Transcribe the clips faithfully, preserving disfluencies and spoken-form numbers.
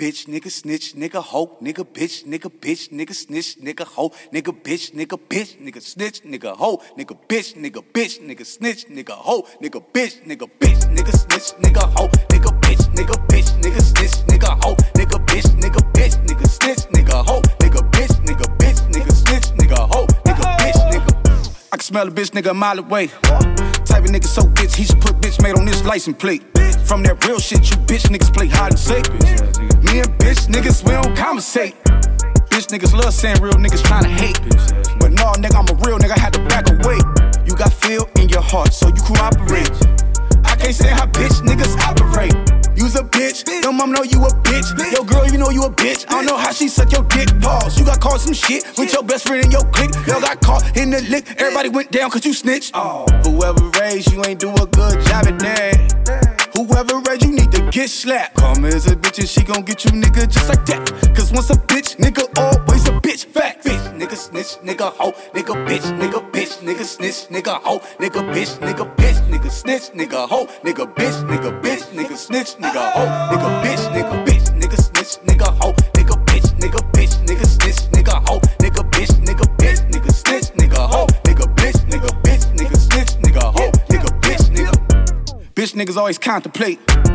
bitch, nigga, snitch, nigga, hoe, nigga, bitch, nigga, bitch, nigga, snitch, nigga, hoe, nigga, bitch, nigga, bitch, nigga, snitch, nigga, hoe, nigga, bitch, nigga, bitch, nigga, snitch, nigga, hoe, nigga, bitch, nigga, bitch, nigga, snitch, nigga, hoe, nigga, bitch, nigga, bitch, nigga, snitch, nigga, hoe, nigga, bitch, nigga, bitch, nigga, snitch, nigga, hoe, nigga, bitch, nigga, bitch, nigga, snitch, nigga, hoe, nigga, bitch, nigga. I can smell a bitch nigga a mile away. Type of nigga so bitch, he should put bitch made on this license plate. From that real shit, you bitch niggas play hide and seek. Me and bitch niggas, we don't conversate. Bitch niggas love saying real niggas tryna hate. But no, nigga, I'm a real nigga, I had to back away. You got feel in your heart, so you cooperate. I can't say how bitch niggas operate. You's a bitch, your mom know you a bitch. Yo girl, you know you a bitch. I don't know how she suck your dick. Pause. You got caught some shit with your best friend in your clique. Yo got caught in the lick. Everybody went down cause you snitched. Oh. Whoever raised you ain't do a good job at that. Whoever raised you need to get slapped. Karma is a bitch and she gon' get you nigga just like that. Cause once a bitch, nigga always a bitch. Fact. Bitch, nigga snitch, nigga hoe, nigga bitch, nigga bitch, nigga snitch, nigga hoe, nigga bitch, nigga bitch, nigga snitch, nigga hoe, nigga bitch, nigga bitch, nigga snitch, nigga hoe, nigga bitch, nigga bitch, nigga snitch, nigga hoe, nigga bitch, nigga bitch, nigga snitch, nigga hoe, nigga bitch, nigga bitch, nigga snitch, nigga hoe, nigga bitch, nigga bitch, nigga snitch, nigga hoe, nigga bitch, nigga. Bitch niggas always contemplate,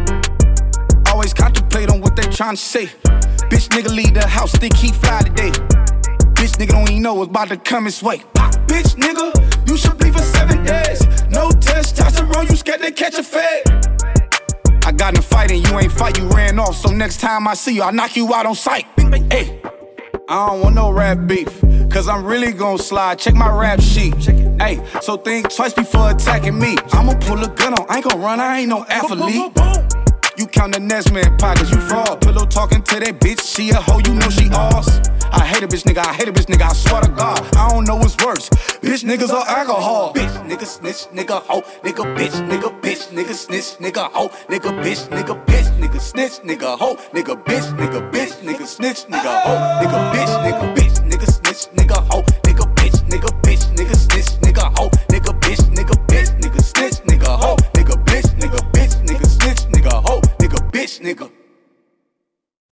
always contemplate on what they tryna say. Bitch nigga leave the house, think he fly today. Bitch nigga don't even know what's about to come his way. Pop, bitch nigga, you should be for seven days. No testosterone, you scared to catch a fade. I got in a fight and you ain't fight, you ran off. So next time I see you, I knock you out on sight. Hey, I don't want no rap beef, cause I'm really gon' slide. Check my rap sheet. Hey, so think twice before attacking me. I'ma pull a gun on, I ain't gon' run, I ain't no athlete. You count the next man pockets, you fraud. Pillow talking to that bitch, she a hoe, you know she ours. I hate a bitch nigga, I hate a bitch nigga, I swear to God. I don't know what's worse, bitch niggas or alcohol. Bitch, nigga snitch, nigga hoe, nigga bitch, nigga bitch, nigga snitch, nigga hoe, nigga bitch, nigga bitch, nigga snitch, nigga hoe, nigga bitch, nigga bitch, nigga snitch, nigga hoe, nigga bitch, nigga bitch, nigga snitch.